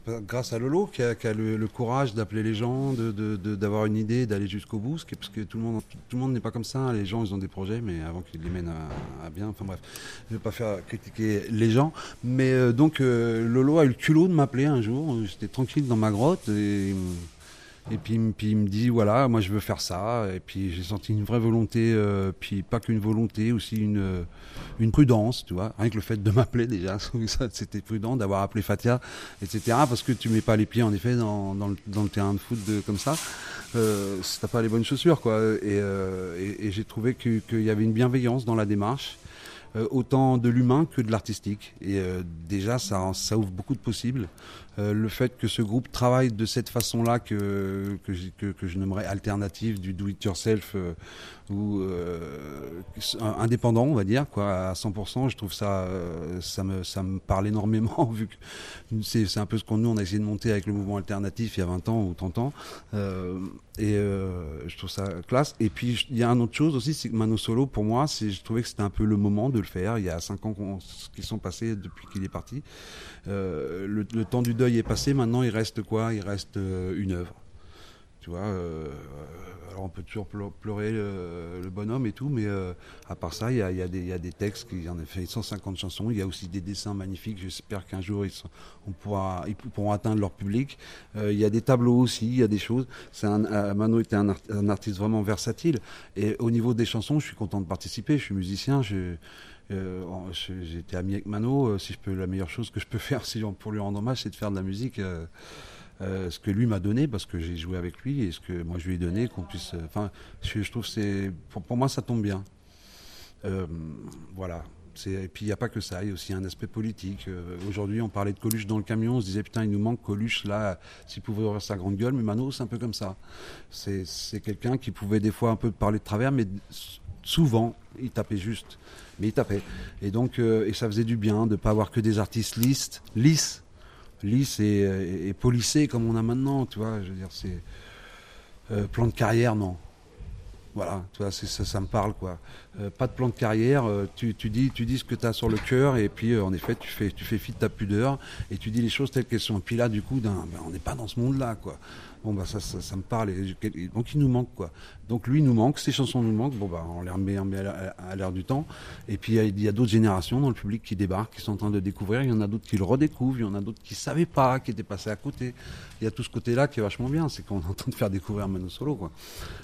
Grâce à Lolo qui a le courage d'appeler les gens, d'avoir une idée, d'aller jusqu'au bout, parce que tout le monde n'est pas comme ça, hein. Les gens ils ont des projets mais avant qu'ils les mènent à bien, enfin bref, je ne vais pas faire critiquer les gens, mais Lolo a eu le culot de m'appeler un jour, j'étais tranquille dans ma grotte et puis il me dit voilà, moi je veux faire ça. Et puis j'ai senti une vraie volonté, puis pas qu'une volonté, aussi une prudence, tu vois. Rien que le fait de m'appeler déjà, ça, c'était prudent d'avoir appelé Fatia, etc. Parce que tu mets pas les pieds en effet dans le terrain de foot comme ça. Si t'as pas les bonnes chaussures, quoi. Et j'ai trouvé qu'il y avait une bienveillance dans la démarche. Autant de l'humain que de l'artistique. Et déjà, ça ouvre beaucoup de possibles. Le fait que ce groupe travaille de cette façon-là, que je nommerais alternative du do-it-yourself, ou indépendant, on va dire, quoi, à 100%, je trouve ça, ça me parle énormément, vu que c'est un peu ce qu'on nous on a essayé de monter avec le mouvement alternatif il y a 20 ans ou 30 ans. Je trouve ça classe. Et puis il y a une autre chose aussi, c'est que Mano Solo, pour moi, je trouvais que c'était un peu le moment de le faire. Il y a 5 ans qui sont passés depuis qu'il est parti. Le temps du deuil est passé. Maintenant, il reste quoi? Il reste une œuvre. Tu vois, alors on peut toujours pleurer le bonhomme et tout, mais à part ça, il y a des textes, il en a fait 150 chansons, il y a aussi des dessins magnifiques, j'espère qu'un jour ils pourront atteindre leur public. Il y a des tableaux aussi, il y a des choses. Mano était un artiste vraiment versatile, et au niveau des chansons, je suis content de participer, je suis musicien, j'ai été ami avec Mano, si je peux, la meilleure chose que je peux faire pour lui rendre hommage, c'est de faire de la musique. Ce que lui m'a donné, parce que j'ai joué avec lui, et ce que moi je lui ai donné, qu'on puisse. Enfin, je trouve que pour moi ça tombe bien. Euh, voilà. Et puis il n'y a pas que ça, il y a aussi un aspect politique. Aujourd'hui, on parlait de Coluche dans le camion, on se disait putain, il nous manque Coluche là, s'il pouvait ouvrir sa grande gueule. Mais Mano, c'est un peu comme ça. C'est quelqu'un qui pouvait des fois un peu parler de travers, mais souvent, il tapait juste. Mais il tapait. Et donc, et ça faisait du bien de ne pas avoir que des artistes lisses et polissés comme on a maintenant, tu vois. Je veux dire, c'est plan de carrière, non. Voilà, tu vois, ça me parle, quoi. Pas de plan de carrière, tu dis ce que tu as sur le cœur, et puis en effet, tu fais fi de ta pudeur, et tu dis les choses telles qu'elles sont. Et puis là, du coup, on n'est pas dans ce monde-là, quoi. Bon, bah, ça me parle, donc il nous manque, quoi. Donc lui nous manque, ces chansons nous manquent, bon, bah, on les remet à l'air du temps. Et puis il y a d'autres générations dans le public qui débarquent, qui sont en train de découvrir, il y en a d'autres qui le redécouvrent, il y en a d'autres qui ne savaient pas, qui étaient passés à côté. Il y a tout ce côté-là qui est vachement bien, c'est qu'on est en train de faire découvrir Mano Solo, quoi.